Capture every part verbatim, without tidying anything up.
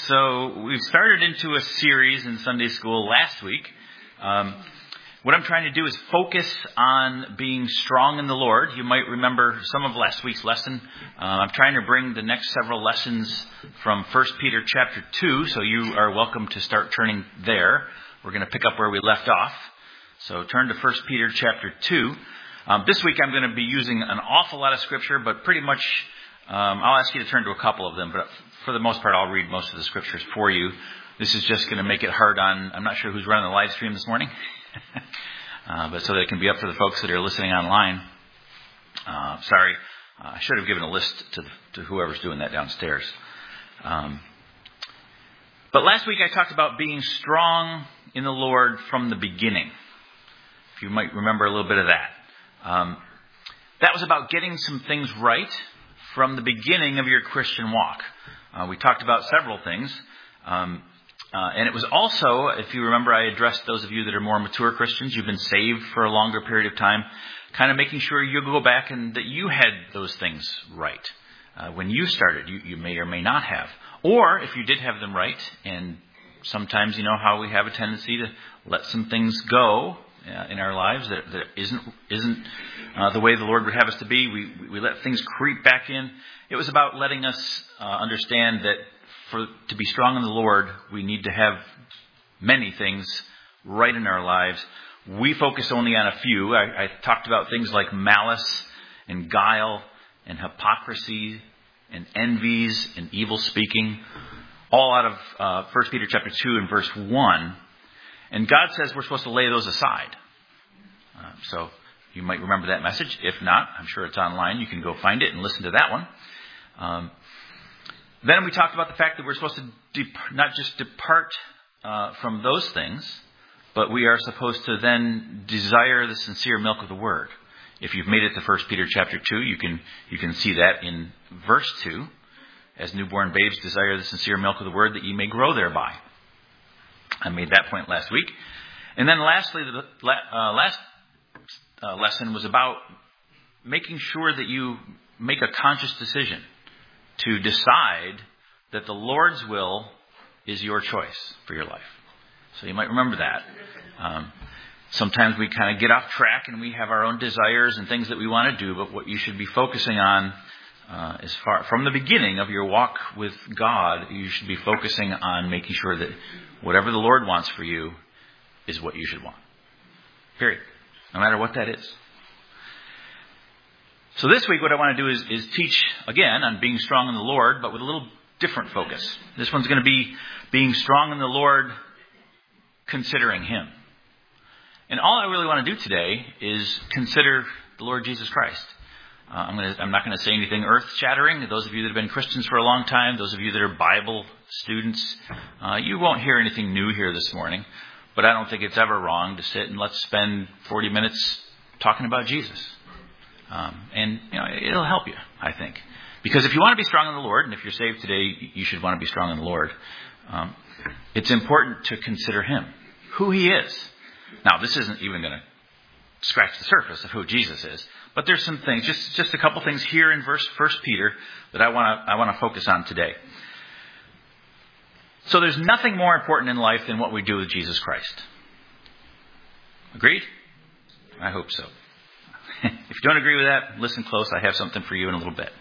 So we've started into a series in Sunday school last week. Um, what I'm trying to do is focus on being strong in the Lord. You might remember some of last week's lesson. Uh, I'm trying to bring the next several lessons from First Peter chapter two, so you are welcome to start turning there. We're going to pick up where we left off. So turn to First Peter chapter two. Um, this week I'm going to be using an awful lot of scripture, but pretty much um, I'll ask you to turn to a couple of them, but for the most part, I'll read most of the scriptures for you. This is just going to make it hard on, I'm not sure who's running the live stream this morning, uh, but so that it can be up for the folks that are listening online. Uh, sorry, uh, I should have given a list to, to whoever's doing that downstairs. Um, but last week I talked about being strong in the Lord from the beginning. If you might remember a little bit of that. Um, that was about getting some things right from the beginning of your Christian walk. Uh, we talked about several things. Um, uh, and it was also, if you remember, I addressed those of you that are more mature Christians. You've been saved for a longer period of time. Kind of making sure you go back and that you had those things right. Uh, when you started, you, you may or may not have. Or if you did have them right, and sometimes you know how we have a tendency to let some things go uh, in our lives that, that isn't isn't uh, the way the Lord would have us to be. We we let things creep back in. It was about letting us uh, understand that for to be strong in the Lord, we need to have many things right in our lives. We focus only on a few. I, I talked about things like malice and guile and hypocrisy and envies and evil speaking, all out of uh, First Peter chapter two and verse one. And God says we're supposed to lay those aside. Uh, so you might remember that message. If not, I'm sure it's online. You can go find it and listen to that one. Um, then we talked about the fact that we're supposed to dep- not just depart uh, from those things, but we are supposed to then desire the sincere milk of the Word. If you've made it to First Peter chapter two, you can you can see that in verse two. As newborn babes desire the sincere milk of the Word, that ye may grow thereby. I made that point last week. And then lastly, the uh, last uh, lesson was about making sure that you make a conscious decision to decide that the Lord's will is your choice for your life. So you might remember that. Um, sometimes we kind of get off track and we have our own desires and things that we want to do, but what you should be focusing on uh, as far from the beginning of your walk with God, you should be focusing on making sure that whatever the Lord wants for you is what you should want. Period. No matter what that is. So this week what I want to do is, is teach, again, on being strong in the Lord, but with a little different focus. This one's going to be being strong in the Lord, considering Him. And all I really want to do today is consider the Lord Jesus Christ. Uh, I'm, going to, I'm not going to say anything earth-shattering. Those of you that have been Christians for a long time, those of you that are Bible students, uh, you won't hear anything new here this morning. But I don't think it's ever wrong to sit and let's spend forty minutes talking about Jesus. Um, and you know, it'll help you, I think. Because if you want to be strong in the Lord, and if you're saved today, you should want to be strong in the Lord. Um, it's important to consider Him, who He is. Now, this isn't even going to scratch the surface of who Jesus is, but there's some things, just just a couple things here in verse First Peter that I want to I want to focus on today. So there's nothing more important in life than what we do with Jesus Christ. Agreed? I hope so. If you don't agree with that, listen close. I have something for you in a little bit.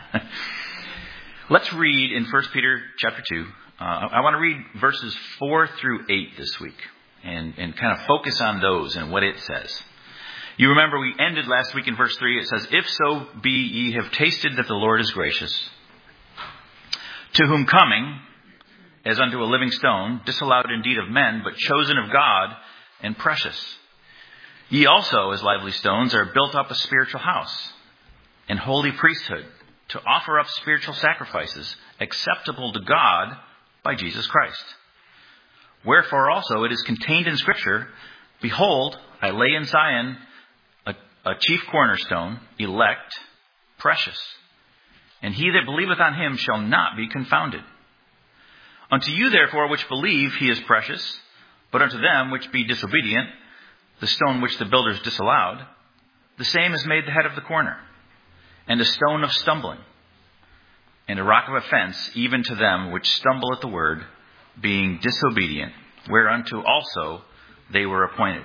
Let's read in First Peter chapter two. Uh, I want to read verses four through eight this week and, and kind of focus on those and what it says. You remember we ended last week in verse three. It says, "If so be ye have tasted that the Lord is gracious, to whom coming, as unto a living stone, disallowed indeed of men, but chosen of God and precious. Ye also, as lively stones, are built up a spiritual house, and holy priesthood, to offer up spiritual sacrifices, acceptable to God by Jesus Christ. Wherefore also it is contained in Scripture, Behold, I lay in Zion a, a chief cornerstone, elect, precious, and he that believeth on him shall not be confounded. Unto you therefore which believe he is precious, but unto them which be disobedient, the stone which the builders disallowed, the same is made the head of the corner, and a stone of stumbling, and a rock of offense even to them which stumble at the word, being disobedient, whereunto also they were appointed.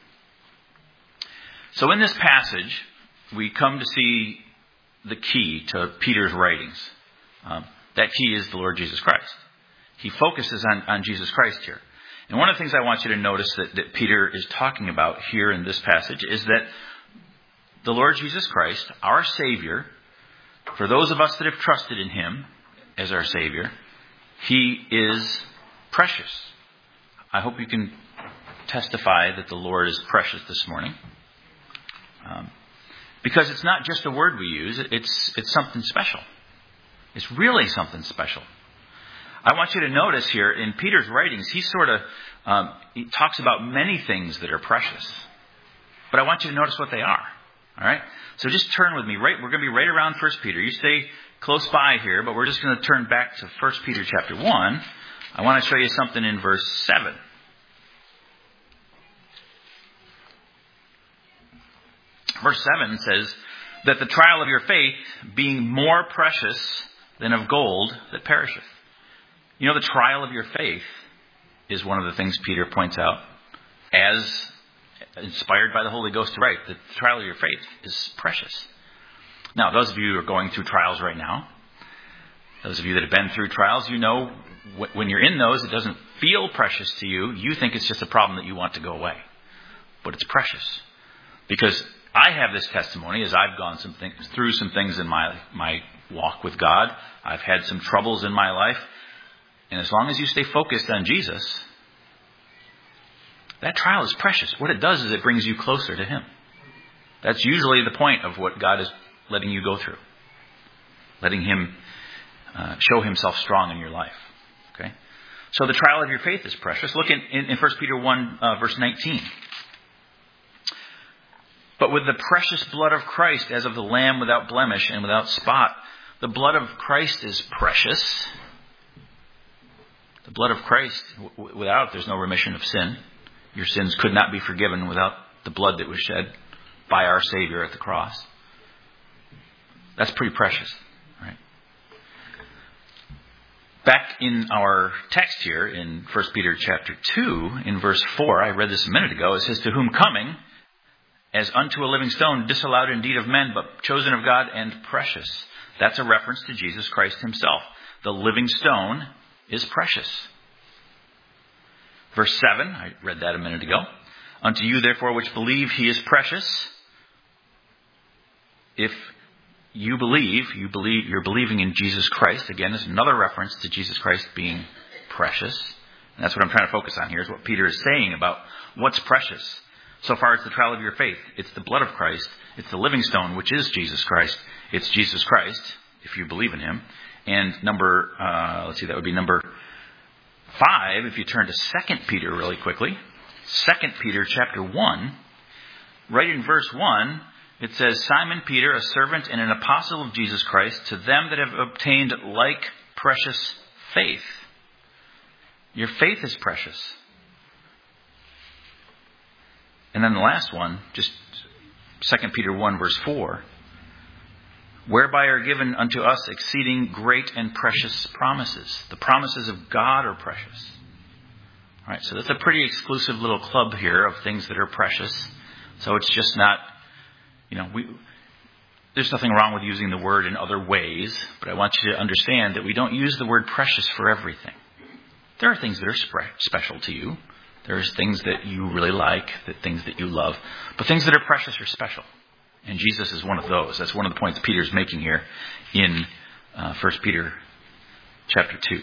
So in this passage, we come to see the key to Peter's writings. Um, that key is the Lord Jesus Christ. He focuses on, on Jesus Christ here. And one of the things I want you to notice that, that Peter is talking about here in this passage is that the Lord Jesus Christ, our Savior, for those of us that have trusted in Him as our Savior, He is precious. I hope you can testify that the Lord is precious this morning. Um, because it's not just a word we use, it's it's something special. It's really something special. I want you to notice here in Peter's writings, he sort of um, he talks about many things that are precious. But I want you to notice what they are. All right? So just turn with me. Right, we're going to be right around First Peter. You stay close by here, but we're just going to turn back to First Peter chapter one. I want to show you something in verse seven. Verse seven says that the trial of your faith, being more precious than of gold that perisheth. You know, the trial of your faith is one of the things Peter points out as inspired by the Holy Ghost to write. The trial of your faith is precious. Now, those of you who are going through trials right now, those of you that have been through trials, you know when you're in those, it doesn't feel precious to you. You think it's just a problem that you want to go away. But it's precious. Because I have this testimony as I've gone some things, through some things in my, my walk with God. I've had some troubles in my life. And as long as you stay focused on Jesus, that trial is precious. What it does is it brings you closer to Him. That's usually the point of what God is letting you go through. Letting Him uh, show Himself strong in your life. Okay? So the trial of your faith is precious. Look in, in, in First Peter one, uh, verse nineteen. But with the precious blood of Christ, as of the Lamb without blemish and without spot. The blood of Christ is precious. The blood of Christ, without it, there's no remission of sin. Your sins could not be forgiven without the blood that was shed by our Savior at the cross. That's pretty precious, right? Back in our text here in First Peter chapter two, in verse four, I read this a minute ago. It says, to whom coming, as unto a living stone, disallowed indeed of men, but chosen of God and precious. That's a reference to Jesus Christ Himself. The living stone is precious. Verse seven, I read that a minute ago. Unto you, therefore, which believe, He is precious. If you believe, you believe, you're believing in Jesus Christ. Again, there's another reference to Jesus Christ being precious. And that's what I'm trying to focus on here, is what Peter is saying about what's precious. So far, it's the trial of your faith. It's the blood of Christ. It's the living stone, which is Jesus Christ. It's Jesus Christ, if you believe in Him. And number, uh, let's see, that would be number five, if you turn to Second Peter really quickly. Second Peter chapter one, right in verse one, it says, Simon Peter, a servant and an apostle of Jesus Christ, to them that have obtained like precious faith. Your faith is precious. And then the last one, just Second Peter one, verse four. Whereby are given unto us exceeding great and precious promises. The promises of God are precious. All right, so that's a pretty exclusive little club here of things that are precious. So it's just not, you know, we. There's nothing wrong with using the word in other ways, but I want you to understand that we don't use the word precious for everything. There are things that are spe- special to you. There's things that you really like, that things that you love. But things that are precious are special. And Jesus is one of those. That's one of the points Peter's making here in uh, First Peter chapter two.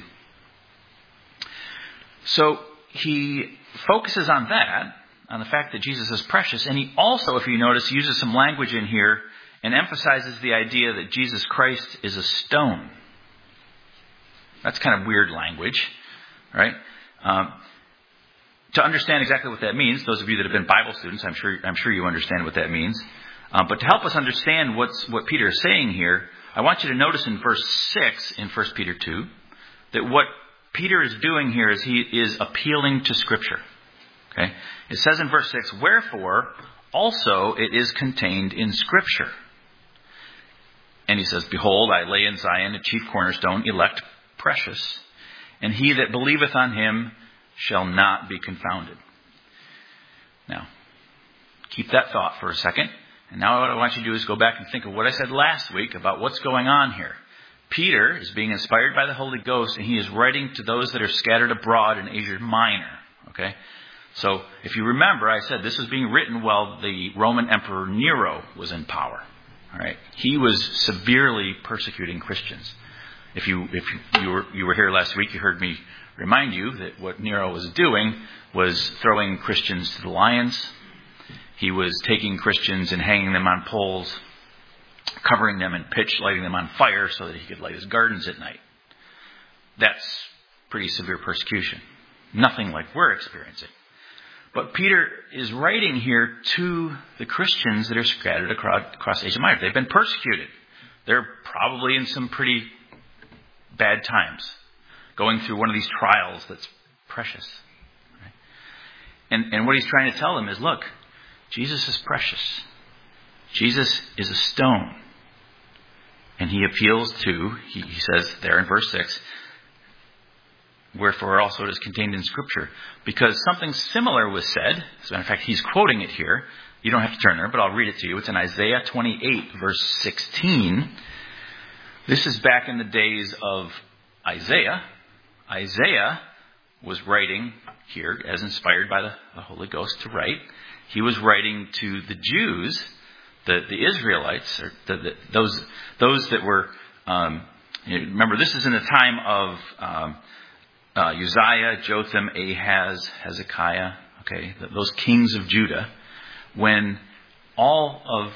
So he focuses on that, on the fact that Jesus is precious. And he also, if you notice, uses some language in here and emphasizes the idea that Jesus Christ is a stone. That's kind of weird language, right? Um, to understand exactly what that means, those of you that have been Bible students, I'm sure I'm sure you understand what that means. Um, but to help us understand what's, what Peter is saying here, I want you to notice in verse six in First Peter two that what Peter is doing here is he is appealing to Scripture. Okay? It says in verse six, wherefore also it is contained in Scripture. And he says, behold, I lay in Zion a chief cornerstone, elect, precious, and he that believeth on him shall not be confounded. Now, keep that thought for a second. And now what I want you to do is go back and think of what I said last week about what's going on here. Peter is being inspired by the Holy Ghost, and he is writing to those that are scattered abroad in Asia Minor. Okay? So, if you remember, I said this was being written while the Roman Emperor Nero was in power. All right? He was severely persecuting Christians. If you if you were you were here last week, you heard me remind you that what Nero was doing was throwing Christians to the lions. He was taking Christians and hanging them on poles, covering them in pitch, lighting them on fire so that he could light his gardens at night. That's pretty severe persecution. Nothing like we're experiencing. But Peter is writing here to the Christians that are scattered across Asia Minor. They've been persecuted. They're probably in some pretty bad times, going through one of these trials that's precious. Right? And, and what he's trying to tell them is, look, Jesus is precious. Jesus is a stone. And he appeals to, he, he says there in verse six, wherefore also it is contained in Scripture. Because something similar was said. As a matter of fact, he's quoting it here. You don't have to turn there, but I'll read it to you. It's in Isaiah twenty-eight, verse sixteen. This is back in the days of Isaiah. Isaiah was writing here, as inspired by the, the Holy Ghost to write. He was writing to the Jews, the, the Israelites, or the, the, those those that were. Um, you know, remember, this is in the time of um, uh, Uzziah, Jotham, Ahaz, Hezekiah. Okay, those kings of Judah, when all of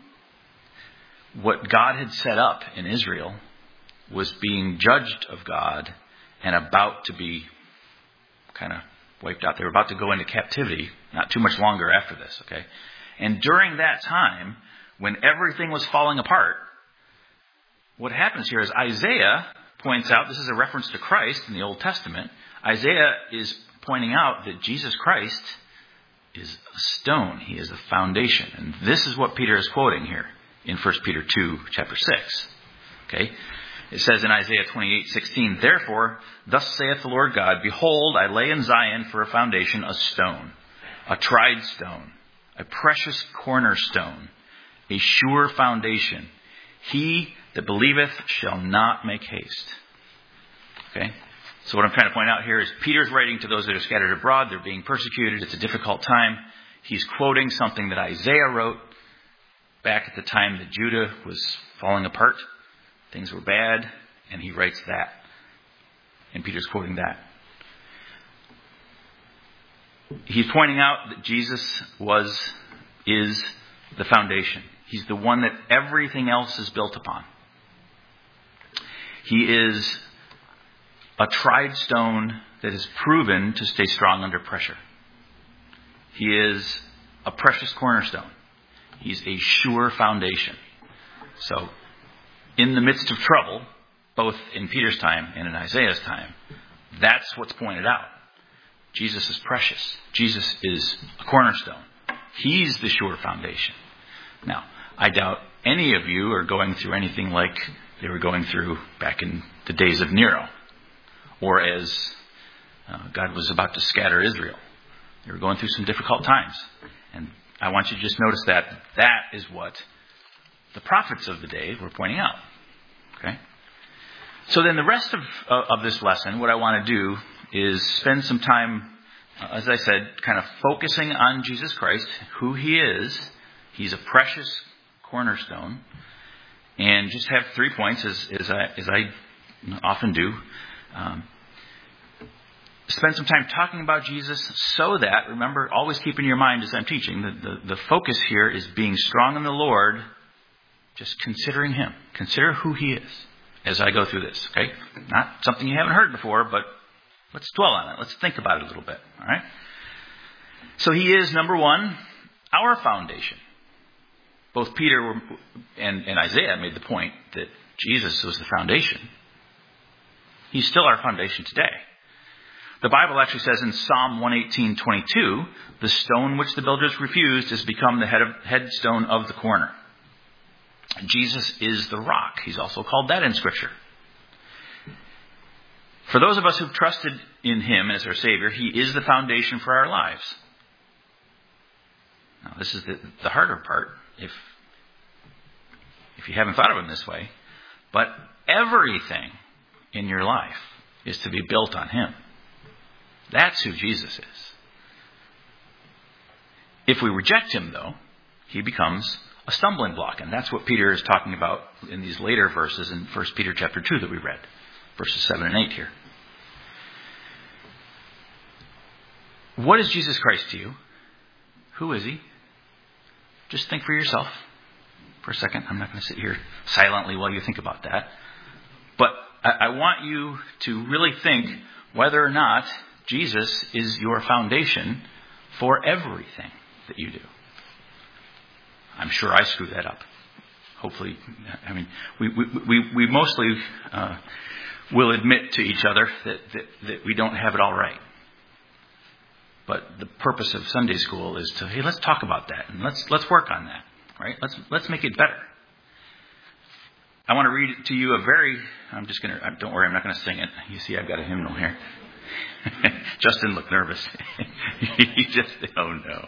what God had set up in Israel was being judged of God and about to be kind of wiped out. They were about to go into captivity not too much longer after this, okay? And during that time, when everything was falling apart, what happens here is Isaiah points out, this is a reference to Christ in the Old Testament, Isaiah is pointing out that Jesus Christ is a stone. He is a foundation. And this is what Peter is quoting here in First Peter two, chapter six. Okay? It says in Isaiah twenty-eight, sixteen, therefore, thus saith the Lord God, behold, I lay in Zion for a foundation a stone, a tried stone, a precious cornerstone, a sure foundation. He that believeth shall not make haste. Okay? So what I'm trying to point out here is Peter's writing to those that are scattered abroad. They're being persecuted. It's a difficult time. He's quoting something that Isaiah wrote back at the time that Judah was falling apart. Things were bad, and he writes that. And Peter's quoting that. He's pointing out that Jesus was, is the foundation. He's the one that everything else is built upon. He is a tried stone that is proven to stay strong under pressure. He is a precious cornerstone. He's a sure foundation. So, in the midst of trouble, both in Peter's time and in Isaiah's time, that's what's pointed out. Jesus is precious. Jesus is a cornerstone. He's the sure foundation. Now, I doubt any of you are going through anything like they were going through back in the days of Nero, or as uh, God was about to scatter Israel. They were going through some difficult times. And I want you to just notice that that is what the prophets of the day were pointing out. Okay? So then the rest of, uh, of this lesson, what I want to do is spend some time, uh, as I said, kind of focusing on Jesus Christ, who He is. He's a precious cornerstone. And just have three points, as, as, I, as I often do. Um, spend some time talking about Jesus so that, remember, always keep in your mind as I'm teaching, the, the, the focus here is being strong in the Lord, just considering Him. Consider who He is as I go through this, okay? Not something you haven't heard before, but let's dwell on it. Let's think about it a little bit, all right? So He is, number one, our foundation. Both Peter and, and Isaiah made the point that Jesus was the foundation. He's still our foundation today. The Bible actually says in Psalm one eighteen, twenty-two, the stone which the builders refused has become the head of, headstone of the corner. Jesus is the rock. He's also called that in Scripture. For those of us who've trusted in him as our Savior, he is the foundation for our lives. Now, this is the, the harder part, if, if you haven't thought of him this way. But everything in your life is to be built on him. That's who Jesus is. If we reject him, though, he becomes a stumbling block. And that's what Peter is talking about in these later verses in First Peter chapter two that we read. Verses seven and eight here. What is Jesus Christ to you? Who is he? Just think for yourself for a second. I'm not going to sit here silently while you think about that. But I, I want you to really think whether or not Jesus is your foundation for everything that you do. I'm sure I screw that up. Hopefully, I mean, we we we, we mostly uh, will admit to each other that, that that we don't have it all right. But the purpose of Sunday school is to, hey, let's talk about that and let's let's work on that, right? Let's let's make it better. I want to read to you a very. I'm just gonna. Don't worry, I'm not going to sing it. You see, I've got a hymnal here. Justin looked nervous. He just, oh no.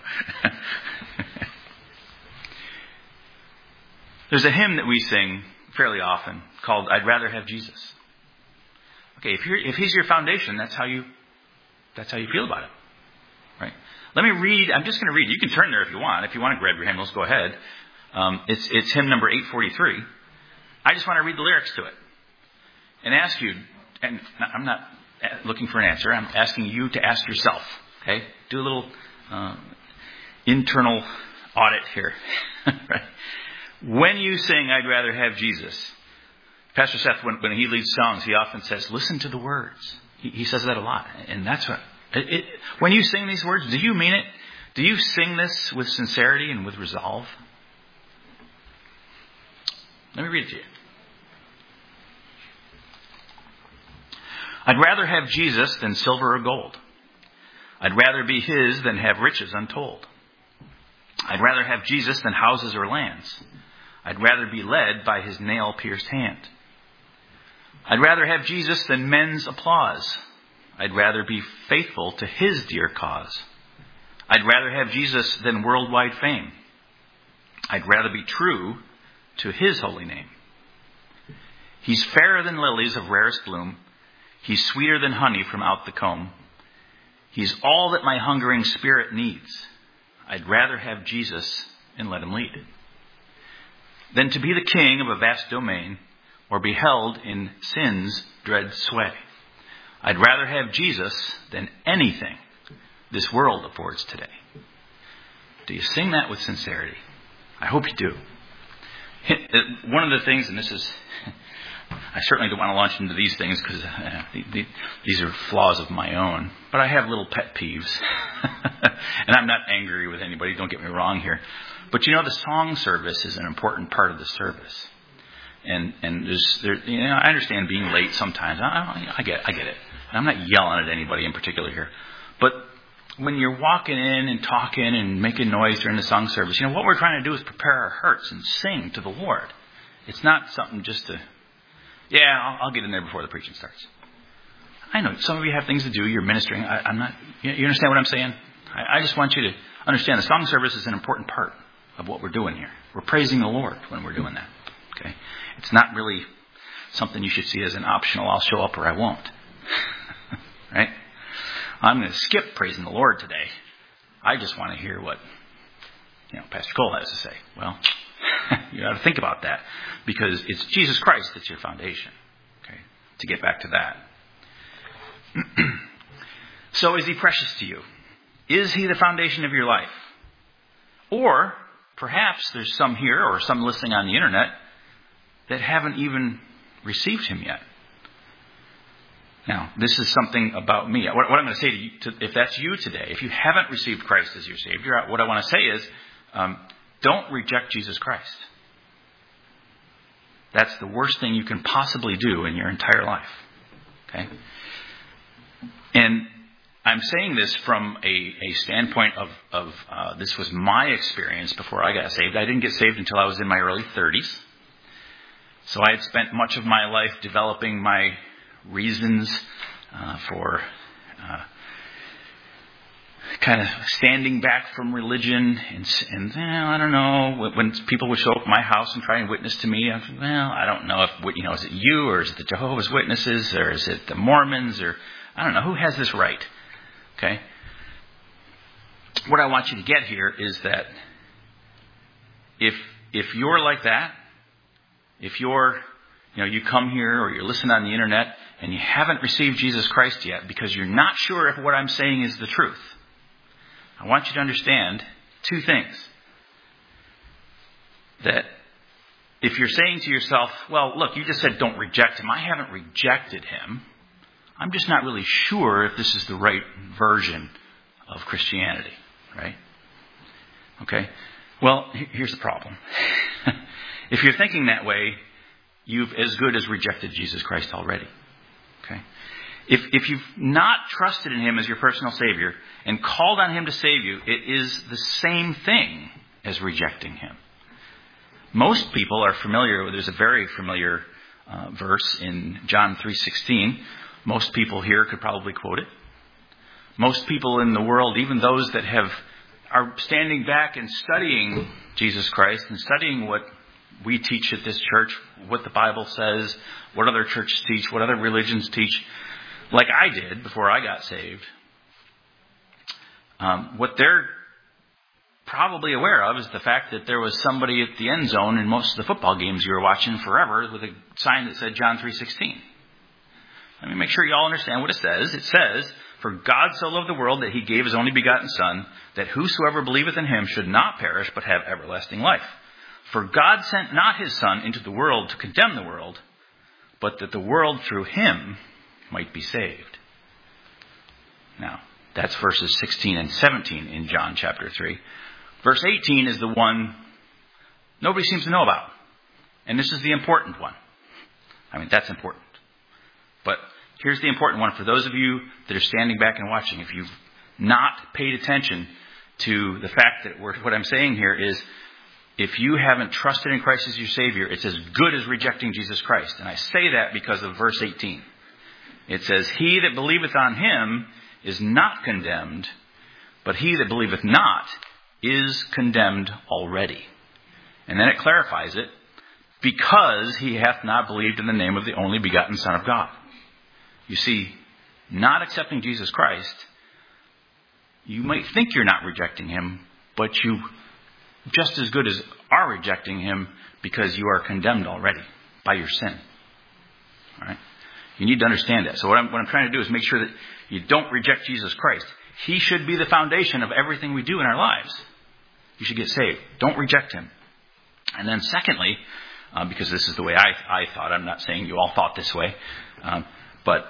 There's a hymn that we sing fairly often called "I'd Rather Have Jesus." Okay, if you're if he's your foundation, that's how you that's how you feel about it. Right. Let me read. I'm just going to read. You can turn there if you want. If you want to grab your hymnals, go ahead. Um, it's it's hymn number eight forty-three. I just want to read the lyrics to it and ask you. And I'm not looking for an answer. I'm asking you to ask yourself. Okay. Do a little uh, internal audit here. Right. When you sing, "I'd rather have Jesus," Pastor Seth, when, when he leads songs, he often says, "Listen to the words." He, he says that a lot, and that's what. It, it, when you sing these words, do you mean it? Do you sing this with sincerity and with resolve? Let me read it to you. I'd rather have Jesus than silver or gold. I'd rather be his than have riches untold. I'd rather have Jesus than houses or lands. I'd rather be led by his nail-pierced hand. I'd rather have Jesus than men's applause. I'd rather be faithful to his dear cause. I'd rather have Jesus than worldwide fame. I'd rather be true to his holy name. He's fairer than lilies of rarest bloom. He's sweeter than honey from out the comb. He's all that my hungering spirit needs. I'd rather have Jesus and let him lead than to be the king of a vast domain or be held in sin's dread sway. I'd rather have Jesus than anything this world affords today. Do you sing that with sincerity? I hope you do. One of the things, and this is, I certainly don't want to launch into these things because uh, the, the, these are flaws of my own, but I have little pet peeves. And I'm not angry with anybody, don't get me wrong here. But you know, the song service is an important part of the service. And and there's there, you know, I understand being late sometimes. I, I, I get I get it. And I'm not yelling at anybody in particular here. But when you're walking in and talking and making noise during the song service, you know, what we're trying to do is prepare our hearts and sing to the Lord. It's not something just to, yeah, I'll, I'll get in there before the preaching starts. I know some of you have things to do. You're ministering. I, I'm not, you, you understand what I'm saying? I, I just want you to understand the song service is an important part of what we're doing here. We're praising the Lord when we're doing that. Okay? It's not really something you should see as an optional, I'll show up or I won't. Right? I'm going to skip praising the Lord today. I just want to hear what, you know, Pastor Cole has to say. Well, you got to think about that because it's Jesus Christ that's your foundation. Okay? To get back to that. So is he precious to you? Is he the foundation of your life? Or perhaps there's some here or some listening on the internet that haven't even received him yet. Now, this is something about me. What, what I'm going to say to you, to, if that's you today, if you haven't received Christ as your Savior, what I want to say is, um, don't reject Jesus Christ. That's the worst thing you can possibly do in your entire life. Okay? And I'm saying this from a, a standpoint of, of uh, this was my experience before I got saved. I didn't get saved until I was in my early thirties. So I had spent much of my life developing my reasons uh, for uh, kind of standing back from religion, and, and well, I don't know, when people would show up at my house and try and witness to me, I thought, well, I don't know if, you know, is it you, or is it the Jehovah's Witnesses, or is it the Mormons, or I don't know, who has this right? Okay? What I want you to get here is that if if you're like that, if you're, you know, you come here or you're listening on the internet and you haven't received Jesus Christ yet because you're not sure if what I'm saying is the truth, I want you to understand two things. That if you're saying to yourself, well, look, you just said don't reject him. I haven't rejected him. I'm just not really sure if this is the right version of Christianity, right? Okay? Well, here's the problem. If you're thinking that way, you've as good as rejected Jesus Christ already. Okay? If if you've not trusted in him as your personal Savior and called on him to save you, it is the same thing as rejecting him. Most people are familiar with, there's a very familiar uh, verse in John three sixteen. Most people here could probably quote it. Most people in the world, even those that have are standing back and studying Jesus Christ and studying what we teach at this church, what the Bible says, what other churches teach, what other religions teach, like I did before I got saved. Um, what they're probably aware of is the fact that there was somebody at the end zone in most of the football games you were watching forever with a sign that said John three sixteen. Let me make sure you all understand what it says. It says, "For God so loved the world that he gave his only begotten Son, that whosoever believeth in him should not perish, but have everlasting life. For God sent not his Son into the world to condemn the world, but that the world through him might be saved." Now, that's verses sixteen and seventeen in John chapter three. Verse eighteen is the one nobody seems to know about. And this is the important one. I mean, that's important. But here's the important one for those of you that are standing back and watching. If you've not paid attention to the fact that we're, what I'm saying here is, if you haven't trusted in Christ as your Savior, it's as good as rejecting Jesus Christ. And I say that because of verse eighteen. It says, "He that believeth on him is not condemned, but he that believeth not is condemned already." And then it clarifies it, "because he hath not believed in the name of the only begotten Son of God." You see, not accepting Jesus Christ, you might think you're not rejecting him, but you just as good as are rejecting him because you are condemned already by your sin. All right? You need to understand that. So what I'm, what I'm trying to do is make sure that you don't reject Jesus Christ. He should be the foundation of everything we do in our lives. You should get saved. Don't reject him. And then secondly, uh, because this is the way I, I thought, I'm not saying you all thought this way, um, but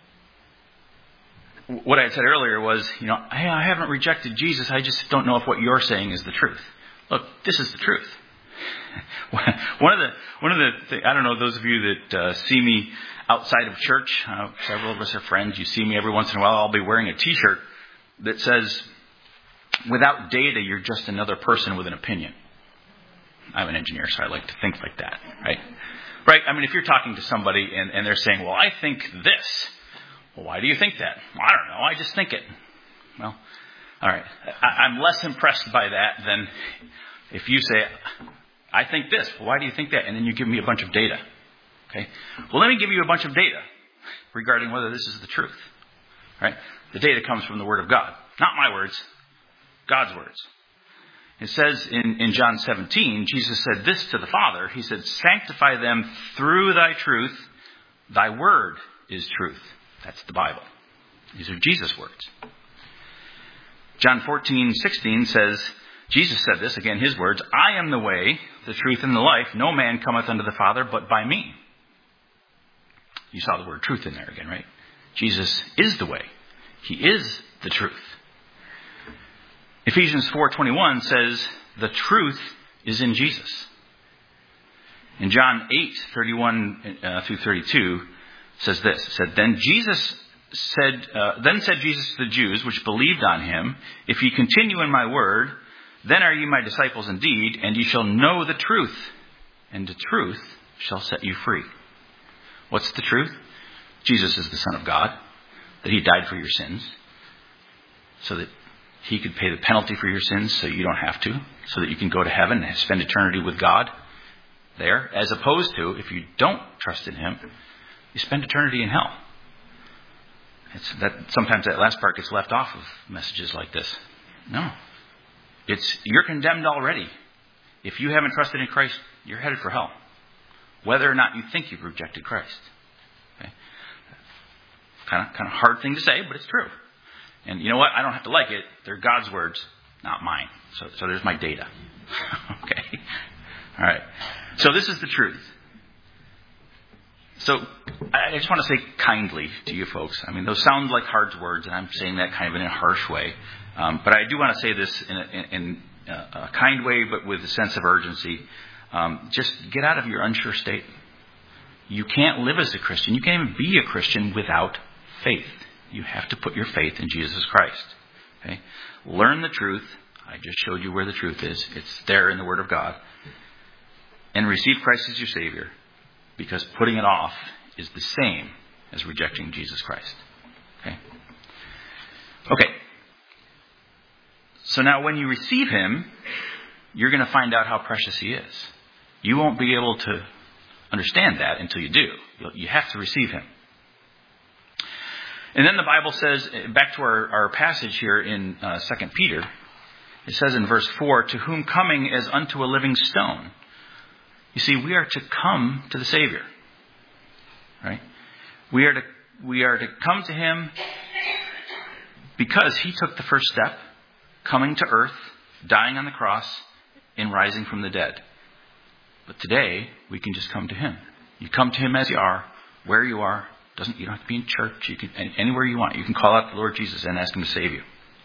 what I had said earlier was, you know, hey, I haven't rejected Jesus. I just don't know if what you're saying is the truth. Look, this is the truth. one of the, one of the, th- I don't know, those of you that uh, see me outside of church, uh, several of us are friends. You see me every once in a while. I'll be wearing a T-shirt that says, "Without data, you're just another person with an opinion." I'm an engineer, so I like to think like that, right? Right? I mean, if you're talking to somebody and, and they're saying, "Well, I think this." Well, why do you think that? Well, I don't know. I just think it. Well, all right. I, I'm less impressed by that than if you say, "I think this." Well, why do you think that? And then you give me a bunch of data. Okay. Well, let me give you a bunch of data regarding whether this is the truth. Right? The data comes from the Word of God. Not my words. God's words. It says in, in John seventeen, Jesus said this to the Father. He said, "Sanctify them through thy truth. Thy word is truth." That's the Bible. These are Jesus' words. John fourteen sixteen says, Jesus said this, again, his words, "I am the way, the truth, and the life. No man cometh unto the Father but by me." You saw the word truth in there again, right? Jesus is the way. He is the truth. Ephesians four twenty-one says, "The truth is in Jesus." In John eight thirty-one uh, through thirty-two, says this. It said, Then Jesus said, uh, then said Jesus to the Jews which believed on him, "If ye continue in my word, then are ye my disciples indeed, and ye shall know the truth, and the truth shall set you free. What's the truth? Jesus is the Son of God, that he died for your sins, so that he could pay the penalty for your sins so you don't have to, so that you can go to heaven and spend eternity with God there, as opposed to, if you don't trust in him, you spend eternity in hell. It's that sometimes that last part gets left off of messages like this. No. It's you're condemned already. If you haven't trusted in Christ, you're headed for hell. Whether or not you think you've rejected Christ. Okay? Kind of kind of hard thing to say, but it's true. And you know what? I don't have to like it. They're God's words, not mine. So so there's my data. Okay. All right. So this is the truth. So I just want to say kindly to you folks. I mean, those sound like hard words, and I'm saying that kind of in a harsh way. Um, but I do want to say this in a, in, in a kind way, but with a sense of urgency. Um, just get out of your unsure state. You can't live as a Christian. You can't even be a Christian without faith. You have to put your faith in Jesus Christ. Okay? Learn the truth. I just showed you where the truth is. It's there in the Word of God. And receive Christ as your Savior. Because putting it off is the same as rejecting Jesus Christ. Okay? Okay. So now when you receive him, you're going to find out how precious he is. You won't be able to understand that until you do. You have to receive him. And then the Bible says, back to our, our passage here in uh, Second Peter, it says in verse four, to whom coming as unto a living stone. You see, we are to come to the Savior. Right? We are to we are to come to him because he took the first step, coming to earth, dying on the cross, and rising from the dead. But today, we can just come to him. You come to him as you are, where you are. Doesn't you don't have to be in church. You can anywhere you want. You can call out the Lord Jesus and ask him to save you.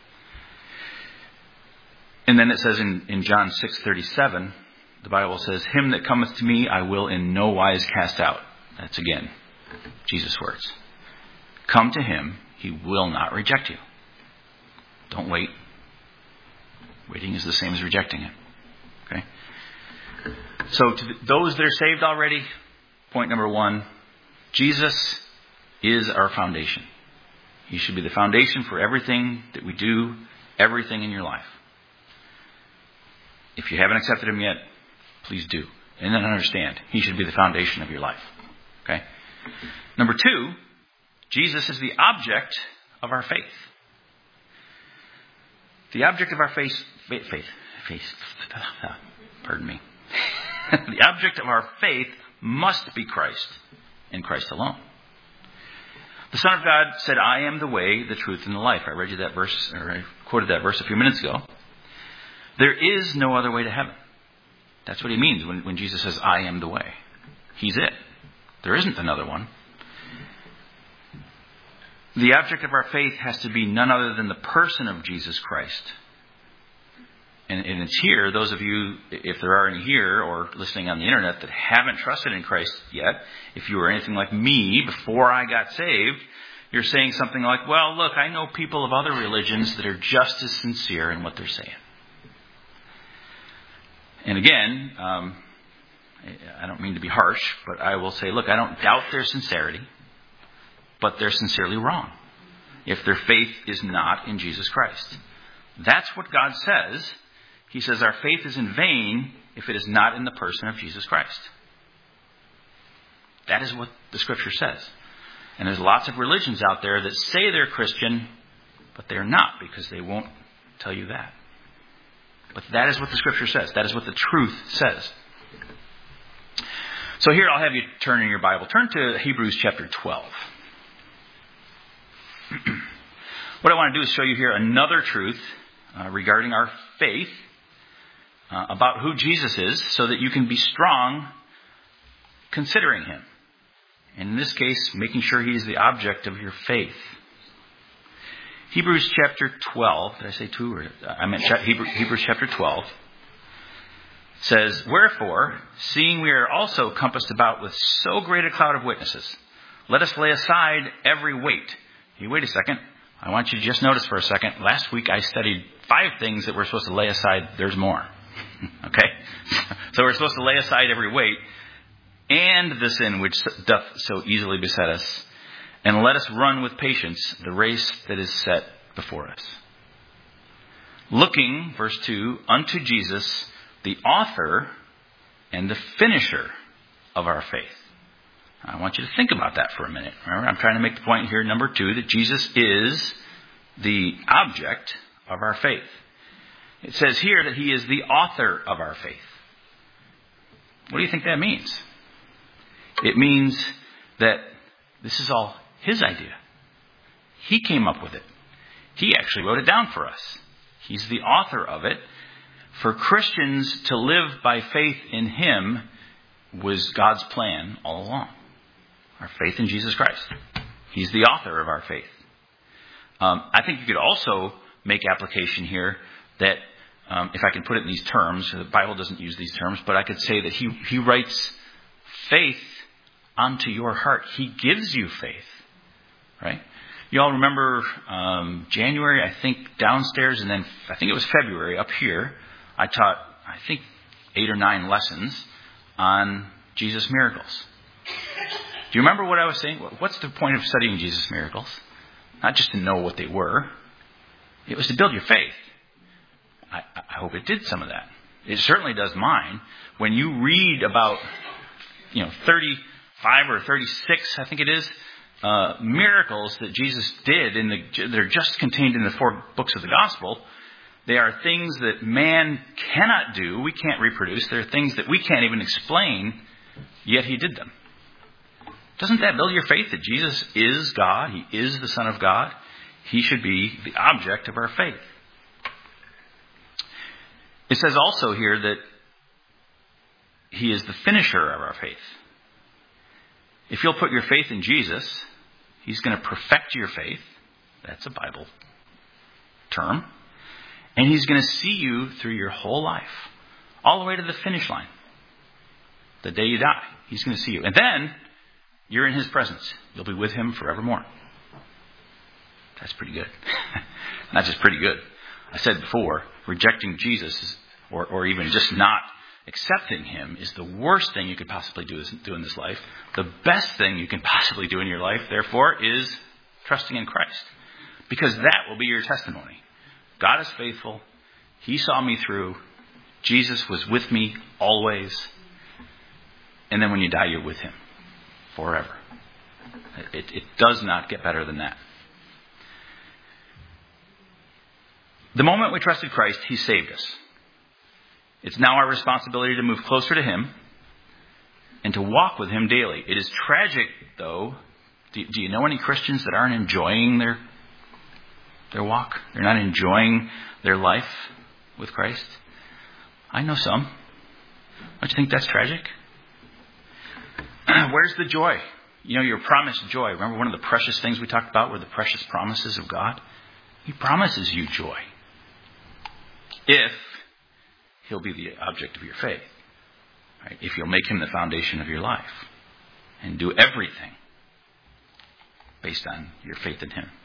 And then it says in, in John six thirty-seven, the Bible says, him that cometh to me I will in no wise cast out. That's again Jesus' words. Come to him, he will not reject you. Don't wait. Waiting is the same as rejecting him. Okay? So to those that are saved already, point number one, Jesus is our foundation. He should be the foundation for everything that we do, everything in your life. If you haven't accepted him yet, please do. And then understand, he should be the foundation of your life. Okay? Number two, Jesus is the object of our faith. The object of our faith, faith, faith, faith pardon me. The object of our faith must be Christ and Christ alone. The Son of God said, I am the way, the truth, and the life. I read you that verse, or I quoted that verse a few minutes ago. There is no other way to heaven. That's what he means when, when Jesus says, I am the way. He's it. There isn't another one. The object of our faith has to be none other than the person of Jesus Christ. And, and it's here, those of you, if there are any here or listening on the internet that haven't trusted in Christ yet, if you were anything like me before I got saved, you're saying something like, well, look, I know people of other religions that are just as sincere in what they're saying. And again, um, I don't mean to be harsh, but I will say, look, I don't doubt their sincerity, but they're sincerely wrong if their faith is not in Jesus Christ. That's what God says. He says our faith is in vain if it is not in the person of Jesus Christ. That is what the Scripture says. And there's lots of religions out there that say they're Christian, but they're not because they won't tell you that. But that is what the Scripture says. That is what the truth says. So here I'll have you turn in your Bible. Turn to Hebrews chapter twelve. What I want to do is show you here another truth uh, regarding our faith, uh, about who Jesus is, so that you can be strong considering him. And in this case, making sure he's the object of your faith. Hebrews chapter twelve, did I say two? Or I meant Hebrews chapter twelve, says, wherefore, seeing we are also compassed about with so great a cloud of witnesses, let us lay aside every weight. Hey, wait a second. I want you to just notice for a second. Last week I studied five things that we're supposed to lay aside. There's more. Okay? So we're supposed to lay aside every weight. and the sin which doth so easily beset us, and let us run with patience the race that is set before us. Looking, verse two, unto Jesus, the author and the finisher of our faith. I want you to think about that for a minute. Remember, I'm trying to make the point here, number two, that Jesus is the object of our faith. It says here that he is the author of our faith. What do you think that means? It means that this is all his idea. He came up with it. He actually wrote it down for us. He's the author of it. For Christians to live by faith in him was God's plan all along. Our faith in Jesus Christ. He's the author of our faith. Um, I think you could also make application here that, um, if I can put it in these terms, the Bible doesn't use these terms, but I could say that he, he writes faith onto your heart. He gives you faith. Right? You all remember um, January, I think, downstairs, and then I think it was February up here. I taught, I think, eight or nine lessons on Jesus' miracles. Do you remember what I was saying? What's the point of studying Jesus' miracles? Not just to know what they were. It was to build your faith. I, I hope it did some of that. It certainly does mine. When you read about, you know, thirty-five or thirty-six, I think it is, uh, miracles that Jesus did, in the, they're just contained in the four books of the gospel. They are things that man cannot do. We can't reproduce. They're things that we can't even explain, yet he did them. Doesn't that build your faith that Jesus is God? He is the Son of God. He should be the object of our faith. It says also here that he is the finisher of our faith. If you'll put your faith in Jesus, he's going to perfect your faith. That's a Bible term. And he's going to see you through your whole life, all the way to the finish line. The day you die, he's going to see you. And then you're in his presence. You'll be with him forevermore. That's pretty good. Not just pretty good. I said before, rejecting Jesus is, or, or even just not accepting him is the worst thing you could possibly do, do in this life. The best thing you can possibly do in your life, therefore, is trusting in Christ. Because that will be your testimony. God is faithful. He saw me through. Jesus was with me always. And then when you die, you're with him forever. It, it does not get better than that. The moment we trusted Christ, he saved us. It's now our responsibility to move closer to him and to walk with him daily. It is tragic, though. Do, do you know any Christians that aren't enjoying their their walk? They're not enjoying their life with Christ? I know some. Don't you think that's tragic? Where's the joy? You know, your promised joy. Remember one of the precious things we talked about were the precious promises of God? He promises you joy. If he'll be the object of your faith. Right? If you'll make him the foundation of your life. And do everything based on your faith in him.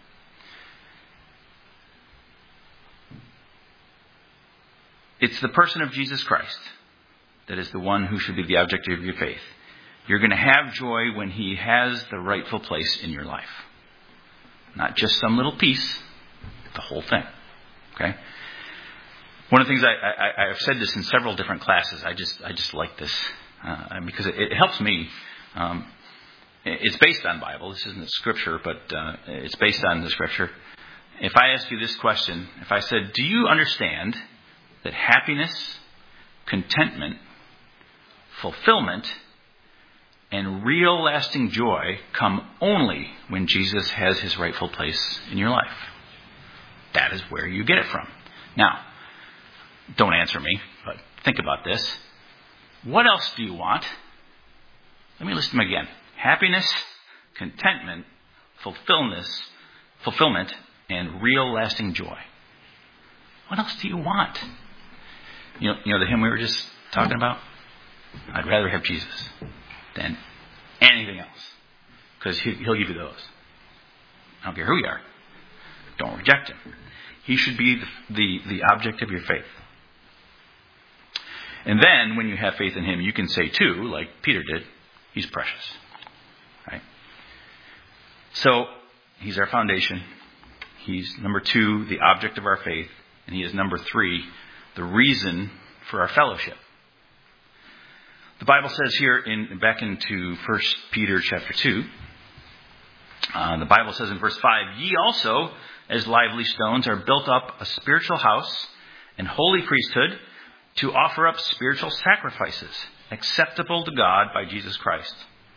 It's the person of Jesus Christ that is the one who should be the object of your faith. You're going to have joy when he has the rightful place in your life. Not just some little piece, the whole thing. Okay? One of the things I, I, I've said this in several different classes. I just I just like this uh, because it, it helps me. Um, it's based on Bible. This isn't scripture, but uh, it's based on the scripture. If I ask you this question, if I said, do you understand that happiness, contentment, fulfillment, and real lasting joy come only when Jesus has his rightful place in your life? That is where you get it from. Now, don't answer me, but think about this. What else do you want? Let me list them again. Happiness, contentment, fulfillment, fulfillment, and real lasting joy. What else do you want? You know, you know the hymn we were just talking about? I'd rather have Jesus than anything else. Because he, he'll give you those. I don't care who you are. Don't reject him. He should be the, the, the object of your faith. And then, when you have faith in him, you can say too, like Peter did, He's precious. Right? So, He's our foundation. He's, number two, the object of our faith. And He is, number three, the reason for our fellowship. The Bible says here, in back into First Peter chapter two, uh, the Bible says in verse five, "Ye also, as lively stones, are built up a spiritual house and holy priesthood to offer up spiritual sacrifices, acceptable to God by Jesus Christ."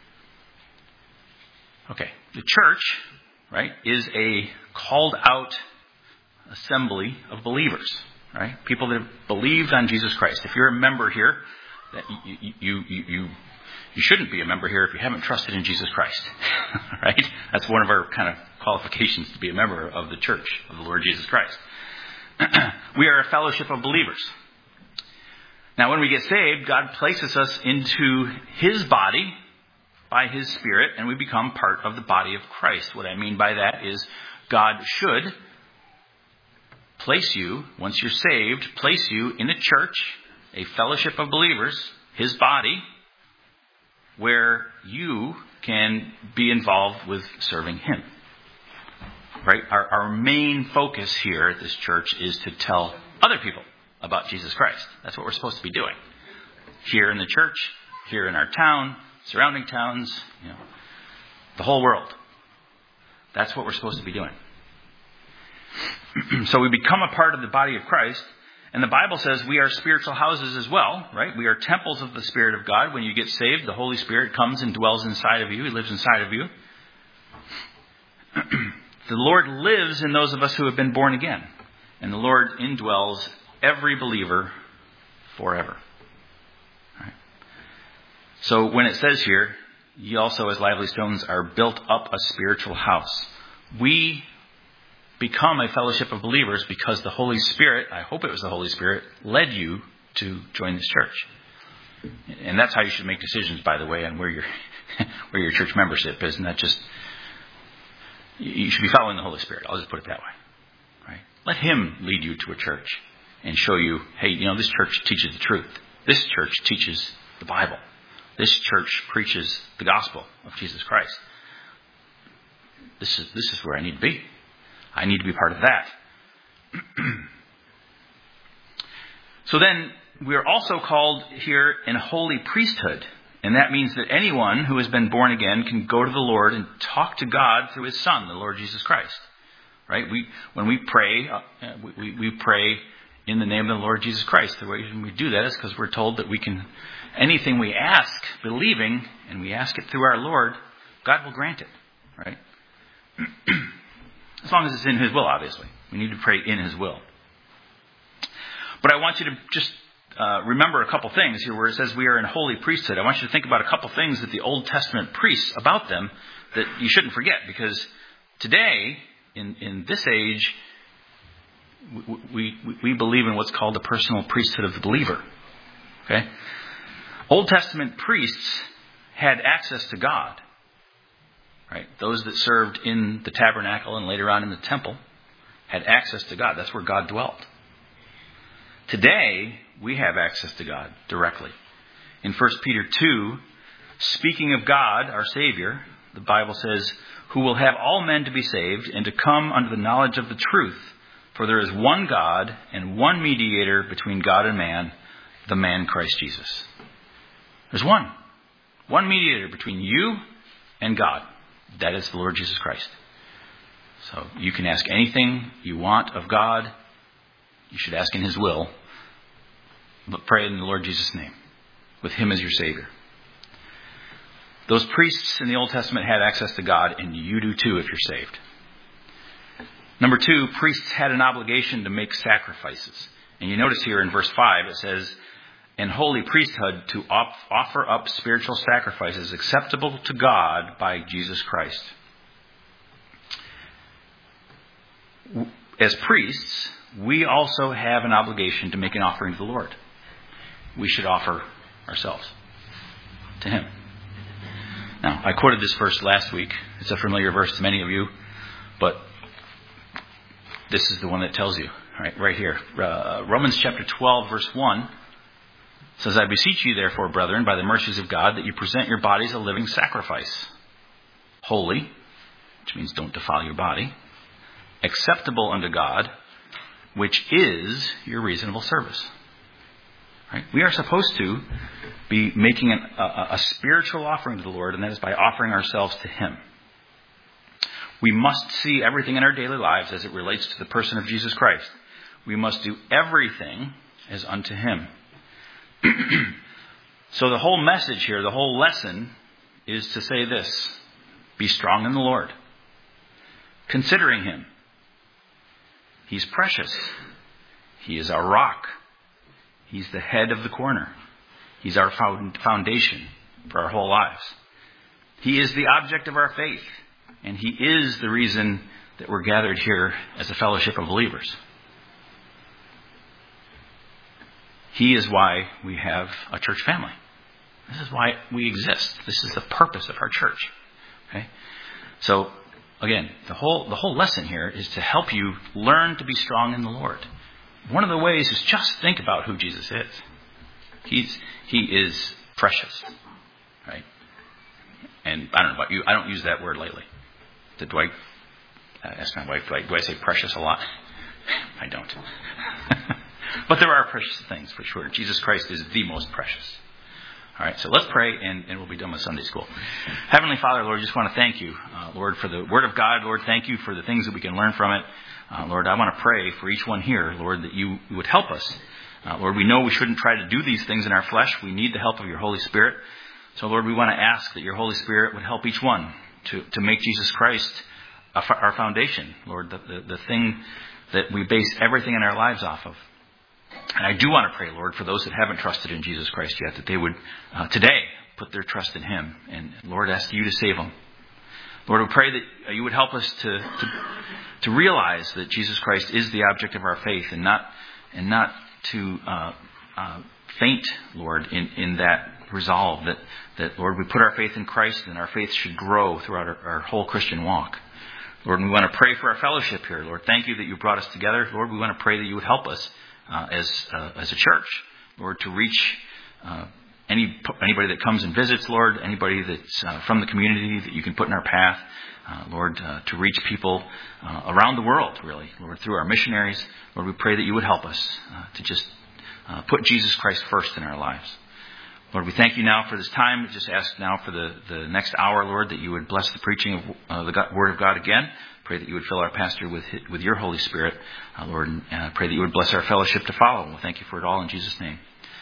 Okay, the church, right, is a called out assembly of believers, right? People that have believed on Jesus Christ. If you're a member here, that you you you you, you shouldn't be a member here if you haven't trusted in Jesus Christ, right? That's one of our kind of qualifications to be a member of the church of the Lord Jesus Christ. We are a fellowship of believers. Now, when we get saved, God places us into His body by His Spirit, and we become part of the body of Christ. What I mean by that is God should place you, once you're saved, place you in a church, a fellowship of believers, His body, where you can be involved with serving Him. Right? Our, our main focus here at this church is to tell other people about Jesus Christ. That's what we're supposed to be doing. Here in the church, here in our town, surrounding towns, you know, the whole world. That's what we're supposed to be doing. So we become a part of the body of Christ, and the Bible says we are spiritual houses as well, right? We are temples of the Spirit of God. When you get saved, the Holy Spirit comes and dwells inside of you. He lives inside of you. The Lord lives in those of us who have been born again, and the Lord indwells every believer forever. Right? So when it says here, "Ye also as lively stones are built up a spiritual house," we become a fellowship of believers because the Holy Spirit, I hope it was the Holy Spirit, led you to join this church. And that's how you should make decisions, by the way, on where your where your church membership is. And that just, you should be following the Holy Spirit. I'll just put it that way. Right? Let Him lead you to a church and show you, hey, you know, this church teaches the truth. This church teaches the Bible. This church preaches the gospel of Jesus Christ. This is this is where I need to be. I need to be part of that. So then, we are also called here in holy priesthood. And that means that anyone who has been born again can go to the Lord and talk to God through His Son, the Lord Jesus Christ. Right? We when we pray, uh, we, we pray in the name of the Lord Jesus Christ. The reason we do that is because we're told that we can, anything we ask, believing, and we ask it through our Lord, God will grant it. Right? As long as it's in His will, obviously. We need to pray in His will. But I want you to just uh, remember a couple things here where it says we are in holy priesthood. I want you to think about a couple things that the Old Testament priests, about them, that you shouldn't forget. Because today, in, in this age, we, we, we believe in what's called the personal priesthood of the believer. Okay? Old Testament priests had access to God. Right? Those that served in the tabernacle and later on in the temple had access to God. That's where God dwelt. Today, we have access to God directly. In First Peter two, speaking of God, our Savior, the Bible says, "Who will have all men to be saved and to come unto the knowledge of the truth. For there is one God and one mediator between God and man, the man Christ Jesus." There's one. One mediator between you and God. That is the Lord Jesus Christ. So you can ask anything you want of God. You should ask in His will. But pray in the Lord Jesus' name, with Him as your Savior. Those priests in the Old Testament had access to God, and you do too if you're saved. Number two, priests had an obligation to make sacrifices. And you notice here in verse five, it says, "And holy priesthood to op- offer up spiritual sacrifices acceptable to God by Jesus Christ." As priests, we also have an obligation to make an offering to the Lord. We should offer ourselves to Him. Now, I quoted this verse last week. It's a familiar verse to many of you, but this is the one that tells you, right, right here. Uh, Romans chapter twelve, verse one says, I beseech you, therefore, brethren, by the mercies of God, that you present your bodies a living sacrifice, holy, which means don't defile your body, acceptable unto God, which is your reasonable service. Right? We are supposed to be making an, a, a spiritual offering to the Lord, and that is by offering ourselves to Him. We must see everything in our daily lives as it relates to the person of Jesus Christ. We must do everything as unto Him. So the whole message here, the whole lesson, is to say this: be strong in the Lord, considering Him. He's precious. He is our rock. He's the head of the corner. He's our foundation for our whole lives. He is the object of our faith, and He is the reason that we're gathered here as a fellowship of believers. He is why we have a church family. This is why we exist. This is the purpose of our church. Okay? So, again, the whole the whole lesson here is to help you learn to be strong in the Lord. One of the ways is just think about who Jesus is. He's He is precious, right? And I don't know about you. I don't use that word lately. Do I ask my wife? Do I, do I say precious a lot? I don't. But there are precious things for sure. Jesus Christ is the most precious. All right, so let's pray, and, and we'll be done with Sunday school. Heavenly Father, Lord, I just want to thank you, uh, Lord, for the Word of God. Lord, thank you for the things that we can learn from it. Uh, Lord, I want to pray for each one here, Lord, that you would help us. Uh, Lord, we know we shouldn't try to do these things in our flesh. We need the help of your Holy Spirit. So, Lord, we want to ask that your Holy Spirit would help each one to, to make Jesus Christ our foundation, Lord, the, the, the thing that we base everything in our lives off of. And I do want to pray, Lord, for those that haven't trusted in Jesus Christ yet, that they would uh, today put their trust in Him. And, Lord, ask you to save them. Lord, we pray that you would help us to, to to realize that Jesus Christ is the object of our faith, and not and not to uh, uh, faint, Lord, in, in that resolve that, that, Lord, we put our faith in Christ, and our faith should grow throughout our, our whole Christian walk. Lord, we want to pray for our fellowship here. Lord, thank you that you brought us together. Lord, we want to pray that you would help us uh, as uh, as a church, Lord, to reach uh, any anybody that comes and visits, Lord, anybody that's uh, from the community that you can put in our path, uh, Lord, uh, to reach people uh, around the world, really, Lord, through our missionaries. Lord, we pray that you would help us uh, to just uh, put Jesus Christ first in our lives. Lord, we thank you now for this time. We just ask now for the, the next hour, Lord, that you would bless the preaching of uh, the God, Word of God again. Pray that you would fill our pastor with with your Holy Spirit, uh, Lord, and uh, pray that you would bless our fellowship to follow. We'll thank you for it all in Jesus' name.